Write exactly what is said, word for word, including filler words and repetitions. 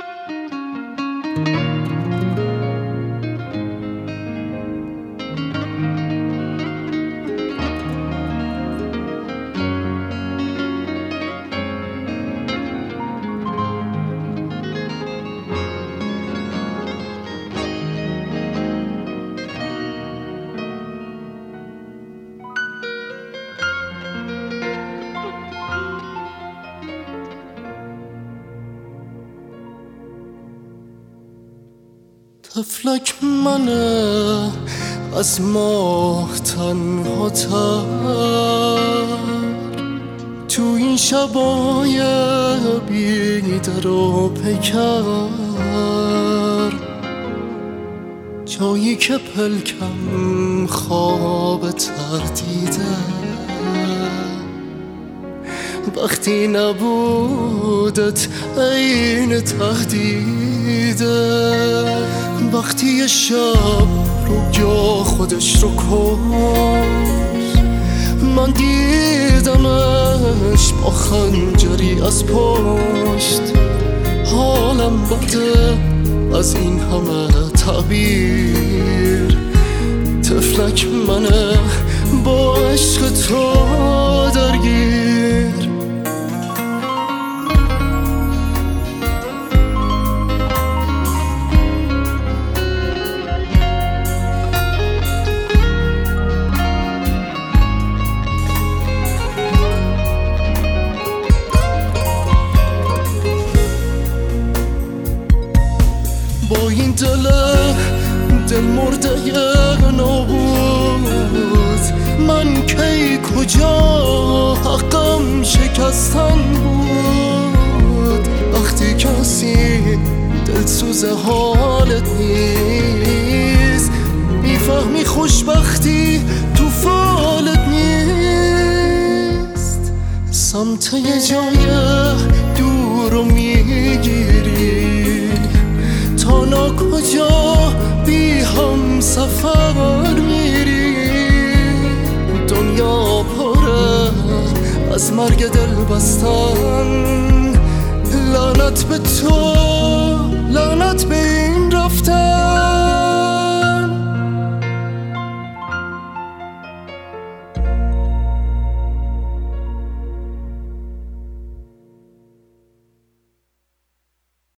طفلک منه از ماه تنها تر تو این شبای بیدر و پیکر، جایی که پلکم خواب تردیده، وقتی نبودت عین تهدیده، وقتی یه شب رویا خودش رو کشت، من دیدمش با خنجری از پشت، حالم بده از این همه تعبیر، طفلک منه با عشق تو درگیر. با این دل دل مرده نابود، من کی کجا حقم شکستن بود، وقتی کسی دلسوز حالت نیست، میفهمی خوشبختی تو فالت نیست، سمت یه جای دور رو میگیری، تا ناکجا بی هم سفر میری، دنیا پره از مرگ دل بستن، لعنت به تو لعنت به